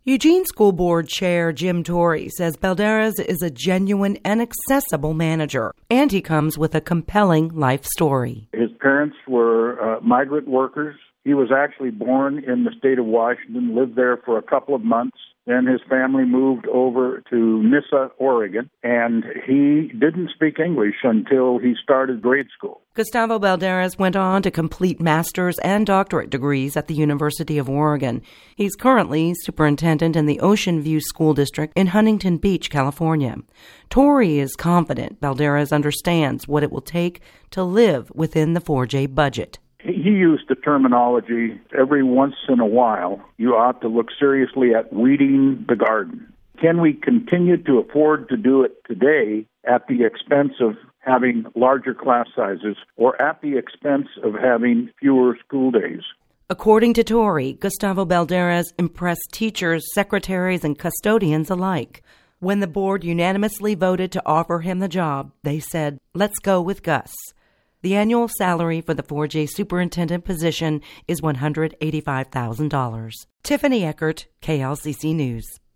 Eugene School Board Chair Jim Torrey says Balderas is a genuine and accessible manager, and he comes with a compelling life story. His parents were migrant workers. He was actually born in the state of Washington, lived there for a couple of months. Then his family moved over to Nyssa, Oregon, and he didn't speak English until he started grade school. Gustavo Balderas went on to complete master's and doctorate degrees at the University of Oregon. He's currently superintendent in the Ocean View School District in Huntington Beach, California. Torrey is confident Balderas understands what it will take to live within the 4J budget. He used the terminology, every once in a while, you ought to look seriously at weeding the garden. Can we continue to afford to do it today at the expense of having larger class sizes or at the expense of having fewer school days? According to Torrey, Gustavo Balderas impressed teachers, secretaries, and custodians alike. When the board unanimously voted to offer him the job, they said, "Let's go with Gus." The annual salary for the 4J superintendent position is $185,000. Tiffany Eckert, KLCC News.